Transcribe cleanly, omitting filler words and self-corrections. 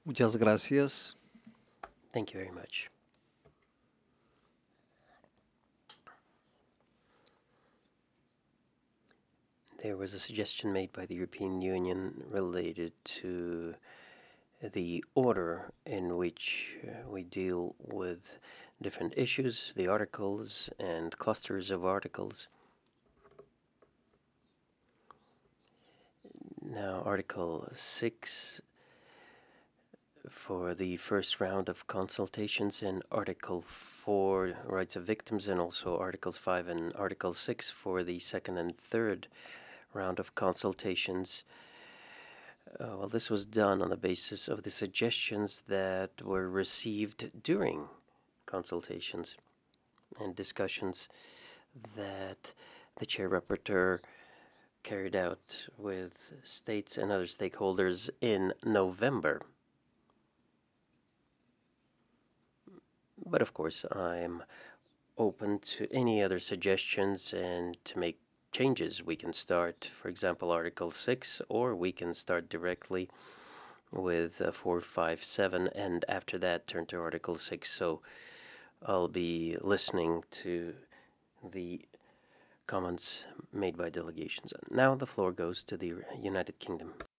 Muchas gracias. Thank you very much. There was a suggestion made by the European Union related to the order in which we deal with different issues, the articles and clusters of articles. Now, Article 6 for the first round of consultations, and Article 4, rights of victims, and also Articles 5 and Article 6 for the second and third round of consultations. Well, this was done on the basis of the suggestions that were received during consultations and discussions that the chair rapporteur carried out with states and other stakeholders in November. But of course, I'm open to any other suggestions and to make changes. We can start, for example, Article 6, or we can start directly with 4, 5, 7, and after that turn to Article 6. So I'll be listening to the comments made by delegations. Now the floor goes to the United Kingdom.